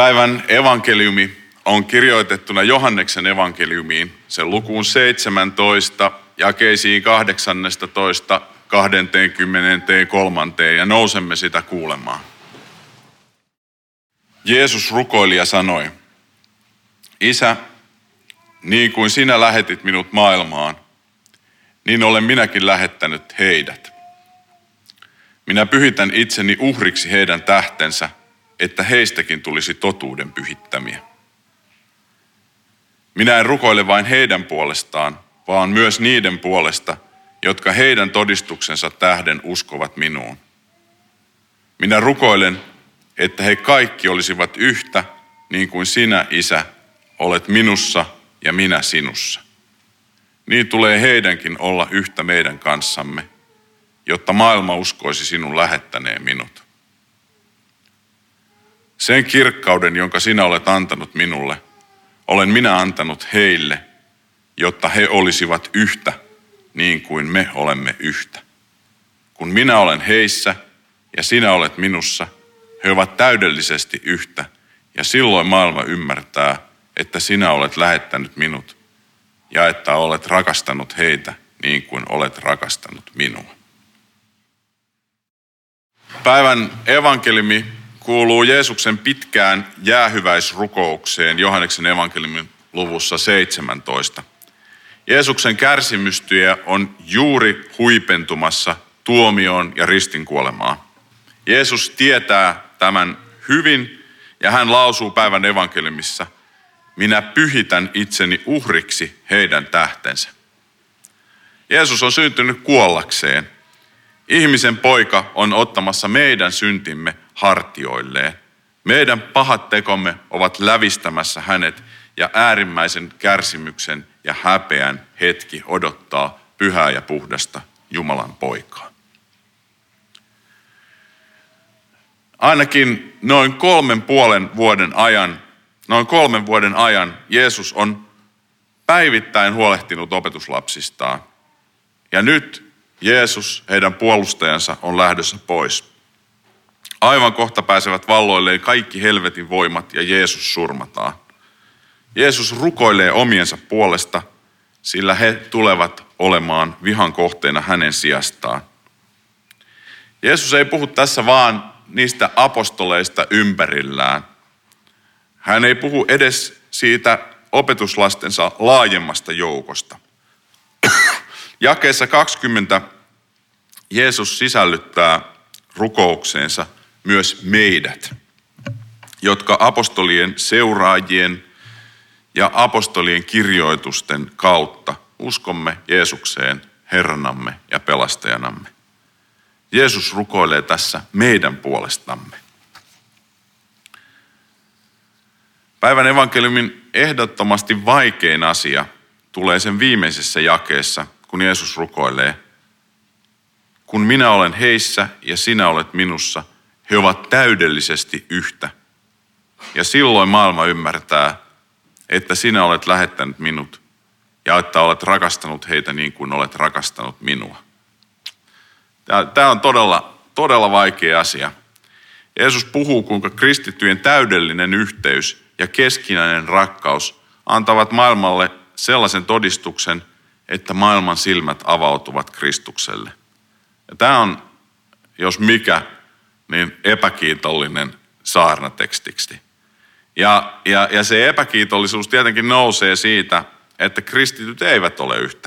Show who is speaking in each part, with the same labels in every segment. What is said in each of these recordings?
Speaker 1: Päivän evankeliumi on kirjoitettuna Johanneksen evankeliumiin, sen lukuun 17, jakeisiin 18-23 ja nousemme sitä kuulemaan. Jeesus rukoili ja sanoi, Isä, niin kuin sinä lähetit minut maailmaan, niin olen minäkin lähettänyt heidät. Minä pyhitän itseni uhriksi heidän tähtensä, että heistäkin tulisi totuuden pyhittämiä. Minä en rukoile vain heidän puolestaan, vaan myös niiden puolesta, jotka heidän todistuksensa tähden uskovat minuun. Minä rukoilen, että he kaikki olisivat yhtä, niin kuin sinä, Isä, olet minussa ja minä sinussa. Niin tulee heidänkin olla yhtä meidän kanssamme, jotta maailma uskoisi sinun lähettäneen minut. Sen kirkkauden, jonka sinä olet antanut minulle, olen minä antanut heille, jotta he olisivat yhtä, niin kuin me olemme yhtä. Kun minä olen heissä ja sinä olet minussa, he ovat täydellisesti yhtä, ja silloin maailma ymmärtää, että sinä olet lähettänyt minut ja että olet rakastanut heitä niin kuin olet rakastanut minua. Päivän evankeliumi kuuluu Jeesuksen pitkään jäähyväisrukoukseen Johanneksen evankeliumin luvussa 17. Jeesuksen kärsimystyö on juuri huipentumassa tuomioon ja ristinkuolemaan. Jeesus tietää tämän hyvin ja hän lausuu päivän evankeliumissa, minä pyhitän itseni uhriksi heidän tähtensä. Jeesus on syntynyt kuollakseen. Ihmisen poika on ottamassa meidän syntimme hartioilleen. Meidän pahat tekomme ovat lävistämässä hänet ja äärimmäisen kärsimyksen ja häpeän hetki odottaa pyhää ja puhdasta Jumalan poikaa. Ainakin noin 3,5 vuoden ajan Jeesus on päivittäin huolehtinut opetuslapsistaan. Ja nyt Jeesus, heidän puolustajansa, on lähdössä pois. Aivan kohta pääsevät valloilleen kaikki helvetin voimat ja Jeesus surmataan. Jeesus rukoilee omiensa puolesta, sillä he tulevat olemaan vihan kohteena hänen sijastaan. Jeesus ei puhu tässä vaan niistä apostoleista ympärillään. Hän ei puhu edes siitä opetuslastensa laajemmasta joukosta. Jakeessa 20 Jeesus sisällyttää rukoukseensa myös meidät, jotka apostolien seuraajien ja apostolien kirjoitusten kautta uskomme Jeesukseen Herranamme ja pelastajanamme. Jeesus rukoilee tässä meidän puolestamme. Päivän evankeliumin ehdottomasti vaikein asia tulee sen viimeisessä jakeessa, kun Jeesus rukoilee. Kun minä olen heissä ja sinä olet minussa, he ovat täydellisesti yhtä. Ja silloin maailma ymmärtää, että sinä olet lähettänyt minut ja että olet rakastanut heitä niin kuin olet rakastanut minua. Tämä on todella vaikea asia. Jeesus puhuu, kuinka kristittyjen täydellinen yhteys ja keskinäinen rakkaus antavat maailmalle sellaisen todistuksen, että maailman silmät avautuvat Kristukselle. Ja tämä on, jos mikä, niin epäkiitollinen saarnatekstiksi. Ja se epäkiitollisuus tietenkin nousee siitä, että kristityt eivät ole yhtä.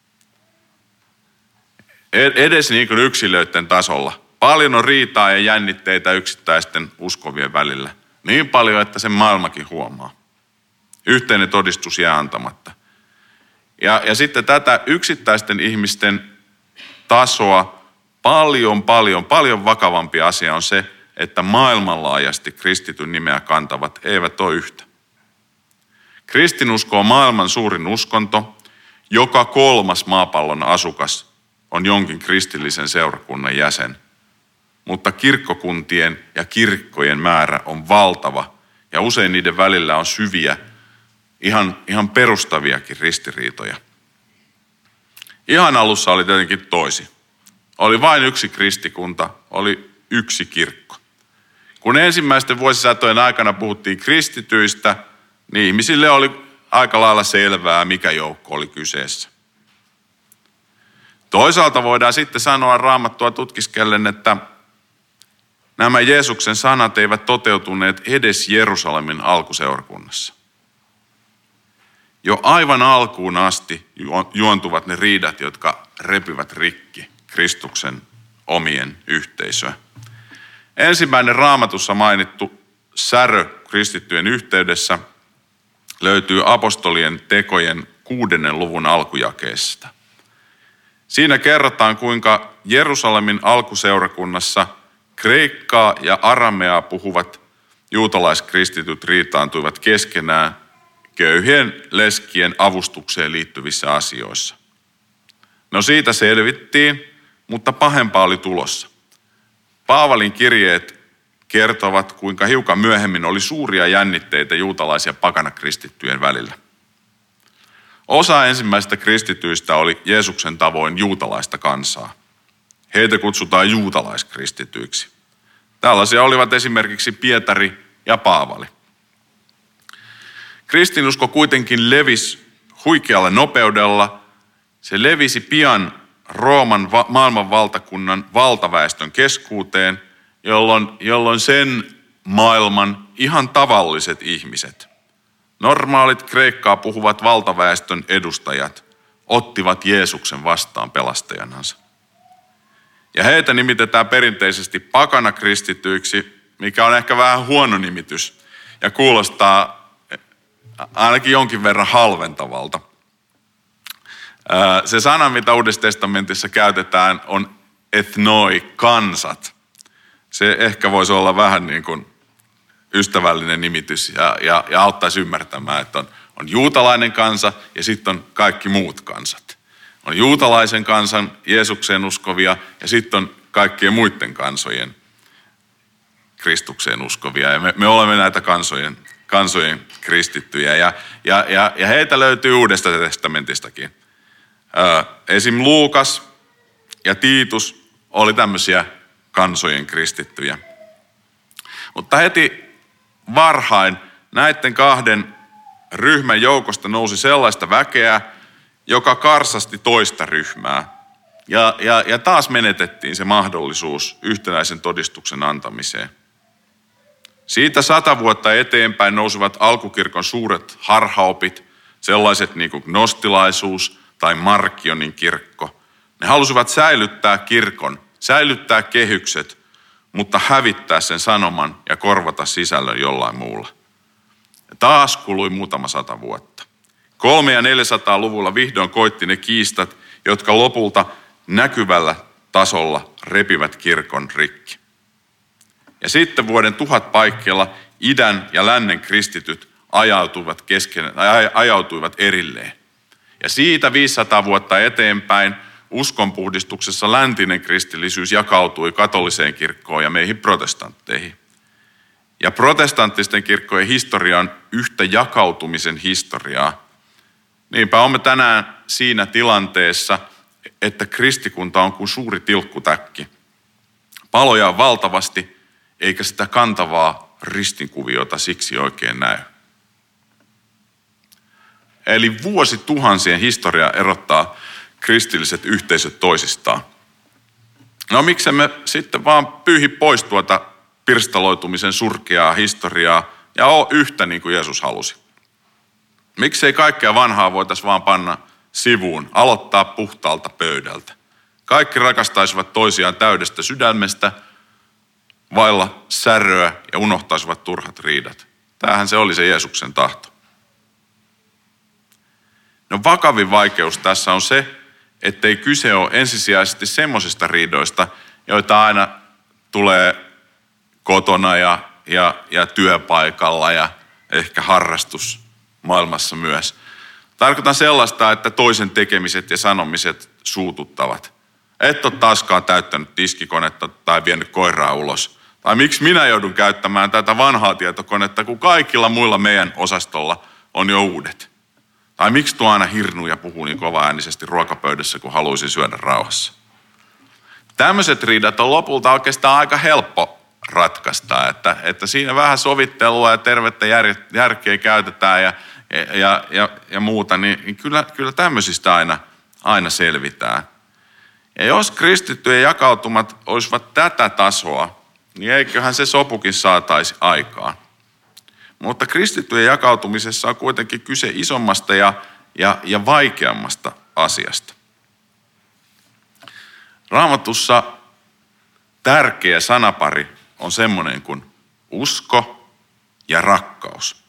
Speaker 1: Edes niin kuin yksilöiden tasolla. Paljon on riitaa ja jännitteitä yksittäisten uskovien välillä. Niin paljon, että sen maailmakin huomaa. Yhteinen todistus jää antamatta. Ja sitten tätä yksittäisten ihmisten tasoa paljon vakavampi asia on se, että maailmanlaajasti kristityn nimeä kantavat eivät ole yhtä. Kristinusko on maailman suurin uskonto. Joka 3. maapallon asukas on jonkin kristillisen seurakunnan jäsen. Mutta kirkkokuntien ja kirkkojen määrä on valtava ja usein niiden välillä on syviä, ihan perustaviakin ristiriitoja. Ihan alussa oli tietenkin toisin. Oli vain yksi kristikunta, oli yksi kirkko. Kun ensimmäisten vuosisatojen aikana puhuttiin kristityistä, niin ihmisille oli aika lailla selvää, mikä joukko oli kyseessä. Toisaalta voidaan sitten sanoa Raamattua tutkiskellen, että nämä Jeesuksen sanat eivät toteutuneet edes Jerusalemin alkuseurakunnassa. Jo aivan alkuun asti juontuvat ne riidat, jotka repivät rikki Kristuksen omien yhteisöä. Ensimmäinen Raamatussa mainittu särö kristittyjen yhteydessä löytyy apostolien tekojen 6. luvun alkujakeesta. Siinä kerrotaan, kuinka Jerusalemin alkuseurakunnassa kreikkaa ja arameaa puhuvat juutalaiskristityt riitaantuivat keskenään köyhien leskien avustukseen liittyvissä asioissa. No siitä selvittiin, mutta pahempaa oli tulossa. Paavalin kirjeet kertovat, kuinka hiukan myöhemmin oli suuria jännitteitä juutalaisia pakanakristittyjen välillä. Osa ensimmäisistä kristityistä oli Jeesuksen tavoin juutalaista kansaa. Heitä kutsutaan juutalaiskristityiksi. Tällaisia olivat esimerkiksi Pietari ja Paavali. Kristinusko kuitenkin levisi huikealla nopeudella. Se levisi pian Rooman maailman valtakunnan valtaväestön keskuuteen, jolloin sen maailman ihan tavalliset ihmiset, normaalit kreikkaa puhuvat valtaväestön edustajat, ottivat Jeesuksen vastaan pelastajanansa. Ja heitä nimitetään perinteisesti pakanakristityiksi, mikä on ehkä vähän huono nimitys ja kuulostaa ainakin jonkin verran halventavalta. Se sana, mitä Uudessa testamentissa käytetään, on ethnoi, kansat. Se ehkä voisi olla vähän niin kuin ystävällinen nimitys ja auttaisi ymmärtämään, että on juutalainen kansa ja sitten on kaikki muut kansat. On juutalaisen kansan, Jeesukseen uskovia ja sitten on kaikkien muiden kansojen Kristukseen uskovia. Ja me olemme näitä kansojen kristittyjä ja heitä löytyy Uudesta testamentistakin. Esim. Luukas ja Tiitus oli tämmöisiä kansojen kristittyjä. Mutta heti varhain näiden kahden ryhmän joukosta nousi sellaista väkeä, joka karsasti toista ryhmää. Ja taas menetettiin se mahdollisuus yhtenäisen todistuksen antamiseen. Siitä 100 vuotta eteenpäin nousivat alkukirkon suuret harhaopit, sellaiset niin kuin gnostilaisuus tai Markionin kirkko. Ne halusivat säilyttää kirkon, säilyttää kehykset, mutta hävittää sen sanoman ja korvata sisällön jollain muulla. Ja taas kului muutama 100 vuotta. 300- ja 400-luvulla vihdoin koitti ne kiistat, jotka lopulta näkyvällä tasolla repivät kirkon rikki. Ja sitten vuoden 1000 paikkeilla idän ja lännen kristityt ajautuivat erilleen. Ja siitä 500 vuotta eteenpäin uskonpuhdistuksessa läntinen kristillisyys jakautui katoliseen kirkkoon ja meihin protestantteihin. Ja protestanttisten kirkkojen historia on yhtä jakautumisen historiaa. Niinpä olemme tänään siinä tilanteessa, että kristikunta on kuin suuri tilkkutäkki. Paloja on valtavasti, eikä sitä kantavaa ristinkuviota siksi oikein näy. Eli vuosituhansien historia erottaa kristilliset yhteisöt toisistaan. No miksemme sitten vaan pyyhi pois tuota pirstaloitumisen surkeaa historiaa ja ole yhtä niin kuin Jeesus halusi? Miksei kaikkea vanhaa voitaisiin vaan panna sivuun, aloittaa puhtaalta pöydältä? Kaikki rakastaisivat toisiaan täydestä sydämestä, vailla säröä ja unohtaisivat turhat riidat. Tämähän se oli se Jeesuksen tahto. No vakavin vaikeus tässä on se, ettei kyse ole ensisijaisesti semmoisista riidoista, joita aina tulee kotona ja työpaikalla ja ehkä harrastusmaailmassa myös. Tarkoitan sellaista, että toisen tekemiset ja sanomiset suututtavat. Et ole taaskaan täyttänyt tiskikonetta tai vienyt koiraa ulos. Tai miksi minä joudun käyttämään tätä vanhaa tietokonetta, kun kaikilla muilla meidän osastolla on jo uudet. Tai miksi tuo aina hirnuu ja puhuu niin kovaäänisesti ruokapöydässä, kun haluaisin syödä rauhassa. Tämmöiset riidat on lopulta oikeastaan aika helppo ratkaista. Että siinä vähän sovittelua ja tervettä järkeä käytetään ja muuta, niin kyllä tämmöisistä aina selvitään. Ja jos kristittyjen jakautumat olisivat tätä tasoa, niin eiköhän se sopukin saataisi aikaan. Mutta kristittyjen jakautumisessa on kuitenkin kyse isommasta ja vaikeammasta asiasta. Raamatussa tärkeä sanapari on semmoinen kuin usko ja rakkaus.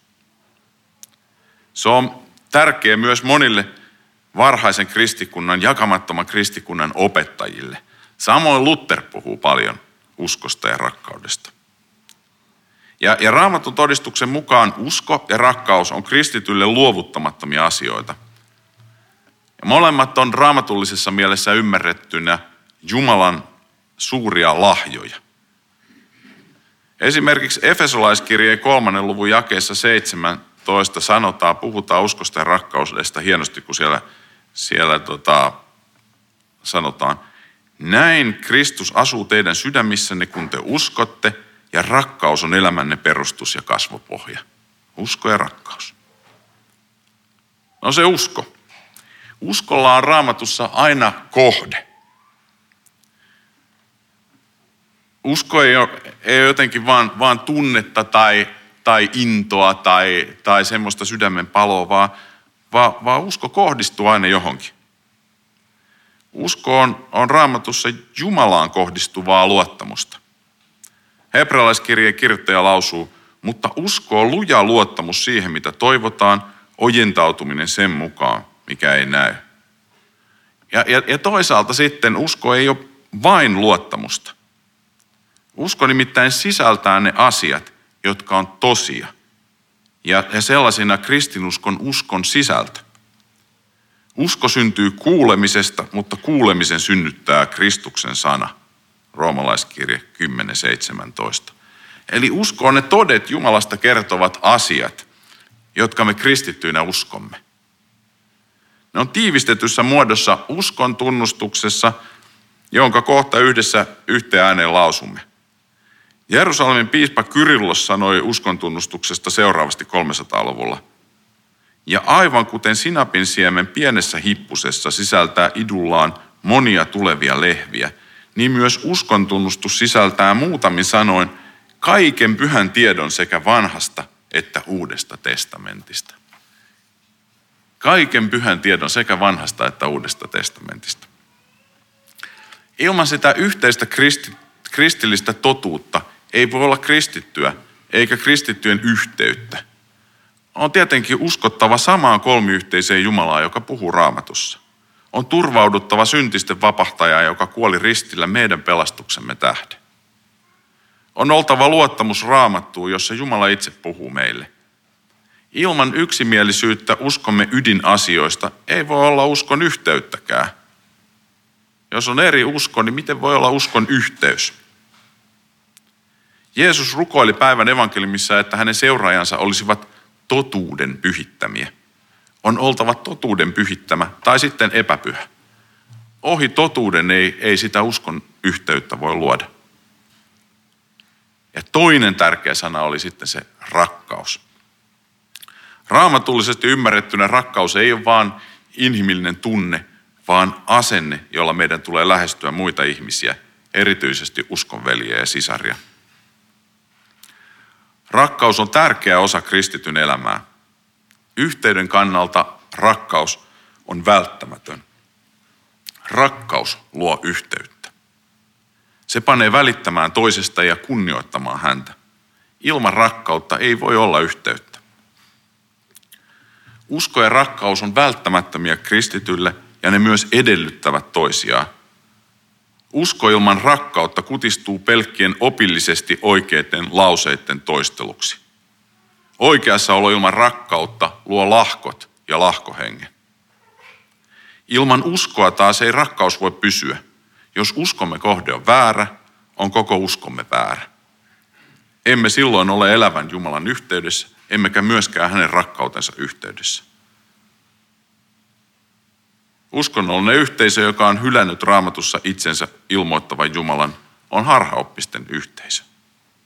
Speaker 1: Se on tärkeä myös monille varhaisen kristikunnan, jakamattoman kristikunnan opettajille. Samoin Luther puhuu paljon uskosta ja rakkaudesta. Ja Raamatun todistuksen mukaan usko ja rakkaus on kristitylle luovuttamattomia asioita. Ja molemmat on raamatullisessa mielessä ymmärrettynä Jumalan suuria lahjoja. Esimerkiksi Efesolaiskirjeen 3. luvun jakeessa 17 puhutaan uskosta ja rakkaudesta hienosti, kun siellä sanotaan, näin Kristus asuu teidän sydämissänne, kun te uskotte, ja rakkaus on elämänne perustus ja kasvopohja. Usko ja rakkaus. No se usko. Uskolla on Raamatussa aina kohde. Usko ei ole jotenkin vaan tunnetta tai intoa tai semmoista sydämen paloa, vaan usko kohdistuu aina johonkin. Usko on Raamatussa Jumalaan kohdistuvaa luottamusta. Hebrealaiskirjeen kirjoittaja lausuu, mutta usko on luja luottamus siihen, mitä toivotaan, ojentautuminen sen mukaan, mikä ei näy. Ja toisaalta sitten usko ei ole vain luottamusta. Usko nimittäin sisältää ne asiat, jotka on tosia. Ja sellaisena kristinuskon uskon sisältö. Usko syntyy kuulemisesta, mutta kuulemisen synnyttää Kristuksen sana. Roomalaiskirje 10.17. Eli usko on ne todet Jumalasta kertovat asiat, jotka me kristittyinä uskomme. Ne on tiivistetyssä muodossa uskon tunnustuksessa, jonka kohta yhdessä yhteen ääneen lausumme. Jerusalemin piispa Kyrillos sanoi uskontunnustuksesta seuraavasti 300-luvulla. Ja aivan kuten sinapin siemen pienessä hippusessa sisältää idullaan monia tulevia lehviä, niin myös uskontunnustus sisältää muutamin sanoin kaiken pyhän tiedon sekä vanhasta että uudesta testamentista. Kaiken pyhän tiedon sekä vanhasta että uudesta testamentista. Ilman sitä yhteistä kristillistä totuutta ei voi olla kristittyä eikä kristittyjen yhteyttä. On tietenkin uskottava samaan kolmiyhteiseen Jumalaan, joka puhuu Raamatussa. On turvauduttava syntisten vapahtajaan, joka kuoli ristillä meidän pelastuksemme tähden. On oltava luottamus Raamattuun, jossa Jumala itse puhuu meille. Ilman yksimielisyyttä uskomme ydinasioista ei voi olla uskon yhteyttäkään. Jos on eri usko, niin miten voi olla uskon yhteys? Jeesus rukoili päivän evankeliumissa, että hänen seuraajansa olisivat totuuden pyhittämiä. On oltava totuuden pyhittämä tai sitten epäpyhä. Ohi totuuden ei sitä uskon yhteyttä voi luoda. Ja toinen tärkeä sana oli sitten se rakkaus. Raamatullisesti ymmärrettynä rakkaus ei ole vain inhimillinen tunne, vaan asenne, jolla meidän tulee lähestyä muita ihmisiä, erityisesti uskonveljiä ja sisaria. Rakkaus on tärkeä osa kristityn elämää. Yhteyden kannalta rakkaus on välttämätön. Rakkaus luo yhteyttä. Se panee välittämään toisesta ja kunnioittamaan häntä. Ilman rakkautta ei voi olla yhteyttä. Usko ja rakkaus on välttämättömiä kristitylle ja ne myös edellyttävät toisiaan. Usko ilman rakkautta kutistuu pelkkien opillisesti oikeiden lauseiden toisteluksi. Oikeassa olo ilman rakkautta luo lahkot ja lahkohengen. Ilman uskoa taas ei rakkaus voi pysyä. Jos uskomme kohde on väärä, on koko uskomme väärä. Emme silloin ole elävän Jumalan yhteydessä, emmekä myöskään hänen rakkautensa yhteydessä. Uskonnollinen yhteisö, joka on hylännyt Raamatussa itsensä ilmoittavan Jumalan, on harhaoppisten yhteisö.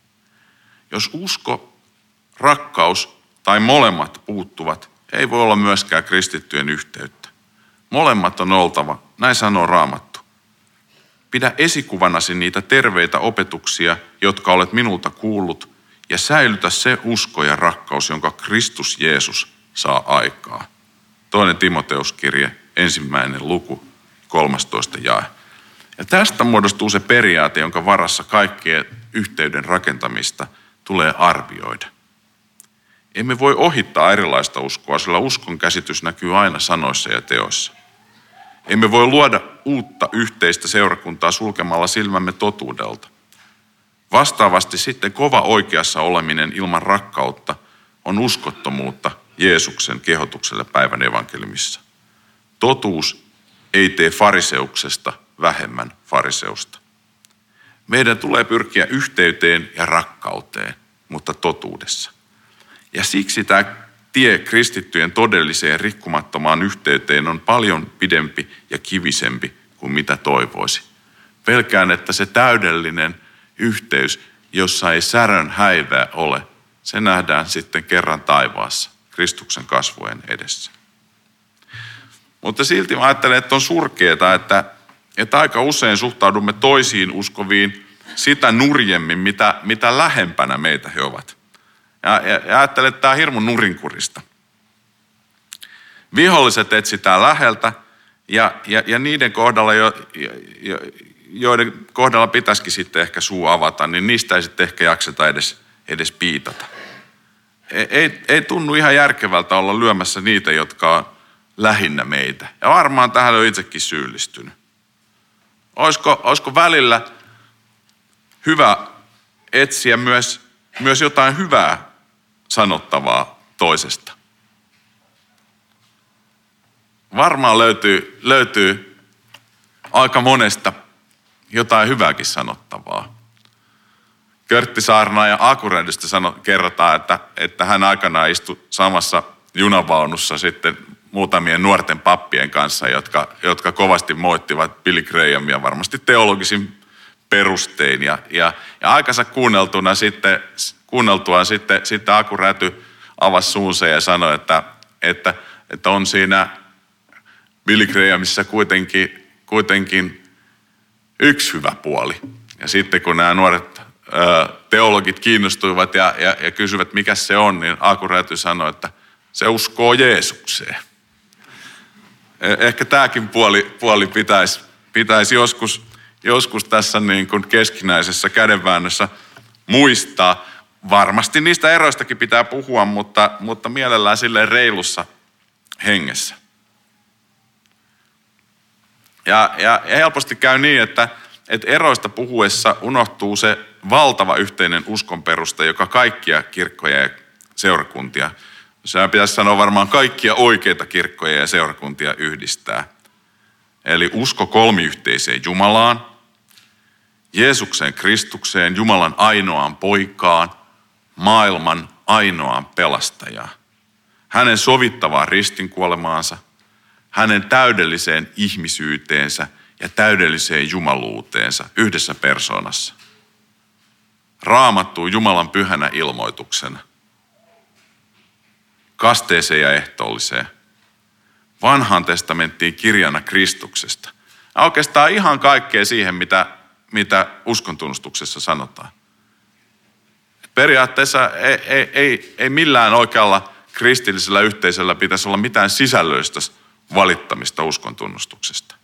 Speaker 1: Jos usko, rakkaus tai molemmat puuttuvat, ei voi olla myöskään kristittyjen yhteyttä. Molemmat on oltava, näin sanoo Raamattu. Pidä esikuvanasi niitä terveitä opetuksia, jotka olet minulta kuullut, ja säilytä se usko ja rakkaus, jonka Kristus Jeesus saa aikaa. 2. Timoteuskirje, 1. luku, 13 jae. Ja tästä muodostuu se periaate, jonka varassa kaikkien yhteyden rakentamista tulee arvioida. Emme voi ohittaa erilaista uskoa, sillä uskon käsitys näkyy aina sanoissa ja teoissa. Emme voi luoda uutta yhteistä seurakuntaa sulkemalla silmämme totuudelta. Vastaavasti sitten kova oikeassa oleminen ilman rakkautta on uskottomuutta Jeesuksen kehotukselle päivän evankeliumissa. Totuus ei tee fariseuksesta vähemmän fariseusta. Meidän tulee pyrkiä yhteyteen ja rakkauteen, mutta totuudessa. Ja siksi tämä tie kristittyjen todelliseen rikkumattomaan yhteyteen on paljon pidempi ja kivisempi kuin mitä toivoisi. Pelkään, että se täydellinen yhteys, jossa ei särön häivää ole, se nähdään sitten kerran taivaassa Kristuksen kasvojen edessä. Mutta silti mä ajattelen, että on surkeaa, että aika usein suhtaudumme toisiin uskoviin sitä nurjemmin, mitä lähempänä meitä he ovat. Ja ajattelen, että tämä on hirmun nurinkurista. Viholliset etsitään läheltä ja niiden kohdalla, joiden kohdalla pitäisikin sitten ehkä suu avata, niin niistä ei sitten ehkä jakseta edes piitata. Ei tunnu ihan järkevältä olla lyömässä niitä, jotka on lähinnä meitä. Ja varmaan tähän on itsekin syyllistynyt. Olisiko välillä hyvä etsiä myös jotain hyvää sanottavaa toisesta? Varmaan löytyy aika monesta jotain hyvääkin sanottavaa. Körtti Saarnaajan Akureidista kerrotaan, että hän aikanaan istui samassa junavaunussa sitten muutamien nuorten pappien kanssa, jotka kovasti moittivat Billy Grahamia varmasti teologisin perustein. Ja aikansa kuunneltuaan sitten Akuräty avasi suunsa ja sanoi, että on siinä Billy Grahamissa kuitenkin yksi hyvä puoli. Ja sitten kun nämä nuoret teologit kiinnostuivat ja kysyivät, mikä se on, niin Akuräty sanoi, että se uskoo Jeesukseen. Ehkä tämäkin puoli pitäisi joskus tässä niin kuin keskinäisessä kädenväännössä muistaa. Varmasti niistä eroistakin pitää puhua, mutta mielellään silleen reilussa hengessä. Ja helposti käy niin, että eroista puhuessa unohtuu se valtava yhteinen uskonperusta, joka kaikkia kirkkoja ja seurakuntia, sehän pitäisi sanoa varmaan kaikkia oikeita kirkkoja ja seurakuntia yhdistää. Eli usko kolmiyhteiseen Jumalaan, Jeesukseen Kristukseen, Jumalan ainoaan poikaan, maailman ainoaan pelastajaan. Hänen sovittavaan ristinkuolemaansa, hänen täydelliseen ihmisyyteensä ja täydelliseen jumaluuteensa yhdessä persoonassa. Raamattuu Jumalan pyhänä ilmoituksena. Kasteeseen ja ehtoolliseen. Vanhaan testamenttiin kirjana Kristuksesta. Ja oikeastaan ihan kaikkea siihen, mitä uskontunnustuksessa sanotaan. Periaatteessa ei millään oikealla kristillisellä yhteisöllä pitäisi olla mitään sisällöistä valittamista uskontunnustuksesta.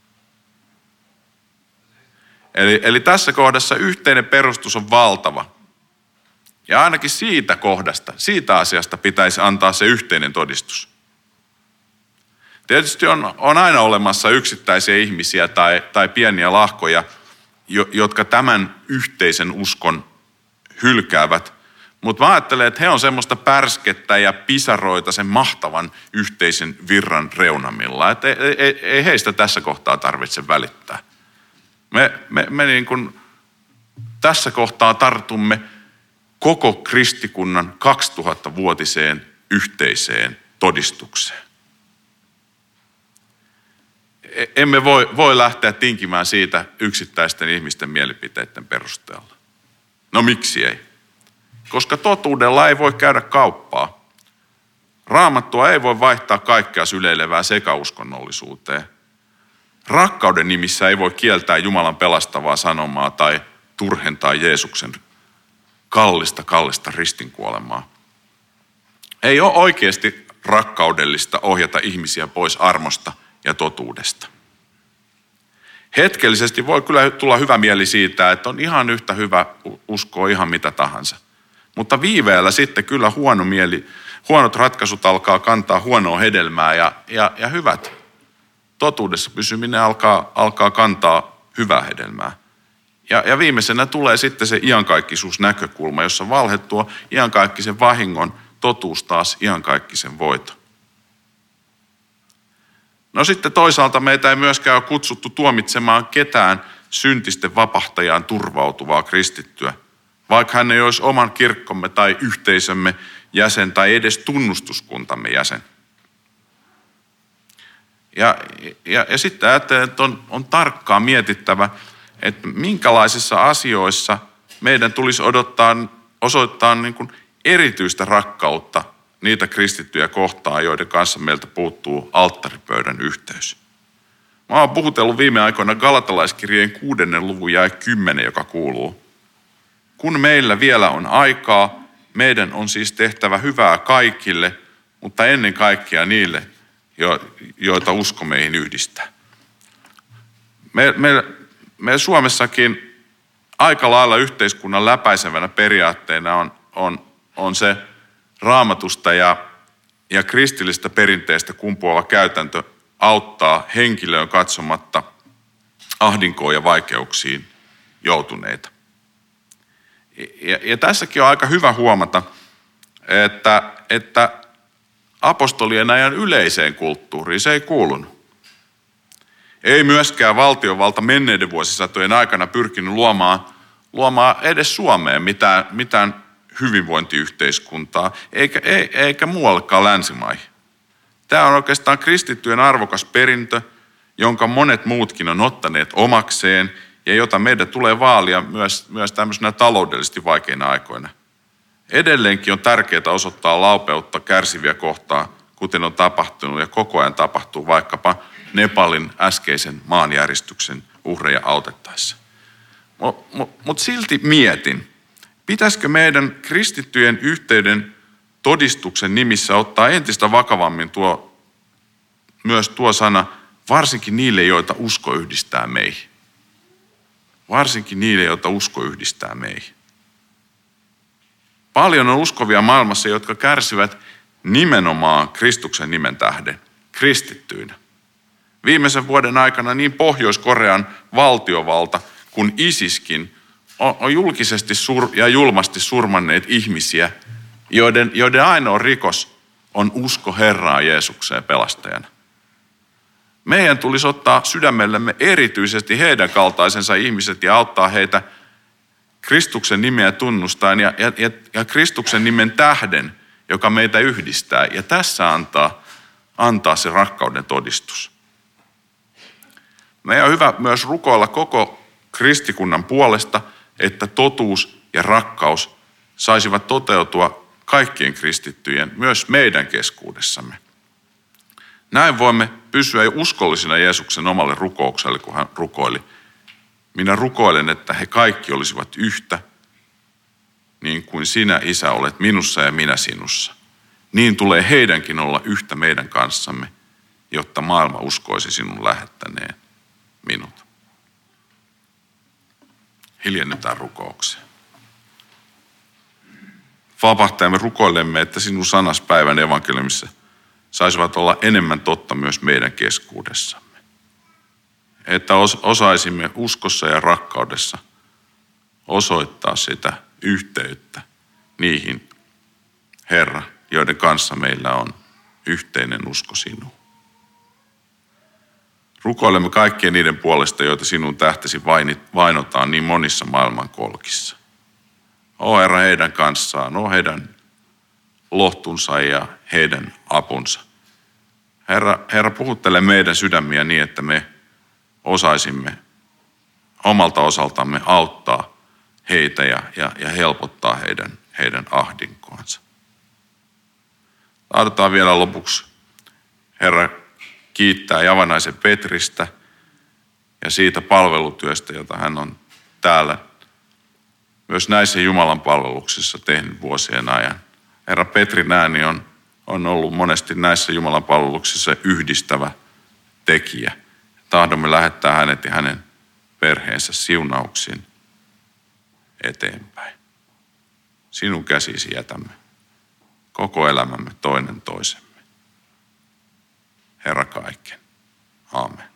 Speaker 1: Eli tässä kohdassa yhteinen perustus on valtava. Ja ainakin siitä asiasta pitäisi antaa se yhteinen todistus. Tietysti on aina olemassa yksittäisiä ihmisiä tai pieniä lahkoja, jotka tämän yhteisen uskon hylkäävät. Mutta mä ajattelen, että he on semmoista pärskettä ja pisaroita sen mahtavan yhteisen virran reunamilla. Että ei heistä tässä kohtaa tarvitse välittää. Me niin kuin tässä kohtaa tartumme koko kristikunnan 2000-vuotiseen yhteiseen todistukseen. Emme voi lähteä tinkimään siitä yksittäisten ihmisten mielipiteiden perusteella. No miksi ei? koska totuudella ei voi käydä kauppaa. Raamattua ei voi vaihtaa kaikkea syleilevää sekauskonnollisuuteen. Rakkauden nimissä ei voi kieltää Jumalan pelastavaa sanomaa tai turhentaa Jeesuksen kallista ristinkuolemaa. Ei ole oikeasti rakkaudellista ohjata ihmisiä pois armosta ja totuudesta. Hetkellisesti voi kyllä tulla hyvä mieli siitä, että on ihan yhtä hyvä uskoa ihan mitä tahansa. Mutta viiveellä sitten kyllä huonot ratkaisut alkaa kantaa huonoa hedelmää ja hyvät. Totuudessa pysyminen alkaa kantaa hyvää hedelmää. Ja viimeisenä tulee sitten se iankaikkisuusnäkökulma, jossa valhe tuo iankaikkisen vahingon, totuus taas iankaikkisen voiton. No sitten toisaalta meitä ei myöskään ole kutsuttu tuomitsemaan ketään syntisten vapahtajaan turvautuvaa kristittyä, vaikka hän ei olisi oman kirkkomme tai yhteisömme jäsen tai edes tunnustuskuntamme jäsen. Ja sitten ajattelen, että on tarkkaan mietittävä, että minkälaisissa asioissa meidän tulisi osoittaa niin kuin erityistä rakkautta niitä kristittyjä kohtaan, joiden kanssa meiltä puuttuu alttaripöydän yhteys. Mä oon puhutellut viime aikoina Galatalaiskirjeen 6. luvun jae 10, joka kuuluu: kun meillä vielä on aikaa, meidän on siis tehtävä hyvää kaikille, mutta ennen kaikkea niille, joita usko meihin yhdistää. Me Suomessakin aika lailla yhteiskunnan läpäisevänä periaatteena on se Raamatusta ja kristillistä perinteestä kumpuava käytäntö auttaa henkilöön katsomatta ahdinkoon ja vaikeuksiin joutuneita. Ja tässäkin on aika hyvä huomata, että apostolien ajan yleiseen kulttuuriin se ei kuulunut. Ei myöskään valtiovalta menneiden vuosisatojen aikana pyrkinyt luomaan edes Suomeen mitään hyvinvointiyhteiskuntaa, eikä muuallekaan länsimaihin. Tämä on oikeastaan kristittyjen arvokas perintö, jonka monet muutkin on ottaneet omakseen ja jota meidän tulee vaalia myös tämmöisenä taloudellisesti vaikeina aikoina. Edelleenkin on tärkeää osoittaa laupeutta kärsiviä kohtaan, kuten on tapahtunut ja koko ajan tapahtuu vaikkapa Nepalin äskeisen maanjäristyksen uhreja autettaessa. Mutta silti mietin, pitäisikö meidän kristittyjen yhteyden todistuksen nimissä ottaa entistä vakavammin myös tuo sana, varsinkin niille, joita usko yhdistää meihin. Varsinkin niille, joita usko yhdistää meihin. Paljon on uskovia maailmassa, jotka kärsivät nimenomaan Kristuksen nimen tähden, kristittyinä. Viimeisen vuoden aikana niin Pohjois-Korean valtiovalta kuin ISISkin on julkisesti ja julmasti surmanneet ihmisiä, joiden ainoa rikos on usko Herraan Jeesukseen pelastajana. Meidän tulisi ottaa sydämellemme erityisesti heidän kaltaisensa ihmiset ja auttaa heitä Kristuksen nimeä tunnustaen ja Kristuksen nimen tähden, joka meitä yhdistää. Ja tässä antaa se rakkauden todistus. Meidän on hyvä myös rukoilla koko kristikunnan puolesta, että totuus ja rakkaus saisivat toteutua kaikkien kristittyjen, myös meidän keskuudessamme. Näin voimme pysyä uskollisina Jeesuksen omalle rukoukselle, kun hän rukoili: minä rukoilen, että he kaikki olisivat yhtä, niin kuin sinä, Isä, olet minussa ja minä sinussa. Niin tulee heidänkin olla yhtä meidän kanssamme, jotta maailma uskoisi sinun lähettäneen minut. Hiljennytään rukoukseen. Vapahtajamme, rukoilemme, että sinun sanas päivän evankeliumissa saisivat olla enemmän totta myös meidän keskuudessamme. Että osaisimme uskossa ja rakkaudessa osoittaa sitä yhteyttä niihin, Herra, joiden kanssa meillä on yhteinen usko sinuun. Rukoilemme kaikkien niiden puolesta, joita sinun tähtesi vainotaan niin monissa maailmankolkissa. O Herra, heidän kanssaan, o heidän lohtunsa ja heidän apunsa. Herra, puhuttele meidän sydämiä niin, että me osaisimme omalta osaltamme auttaa heitä ja helpottaa heidän heidän ahdinkoansa. Tahdotaan vielä lopuksi, Herra, kiittää Javanaisen Petristä ja siitä palvelutyöstä, jota hän on täällä myös näissä Jumalan palveluksissa tehnyt vuosien ajan. Herra, Petrin ääni on ollut monesti näissä Jumalan palveluksissa yhdistävä tekijä. Tahdomme lähettää hänet ja hänen perheensä siunauksiin eteenpäin. Sinun käsisi jätämme koko elämämme toinen toisemme. Herra kaiken. Aamen.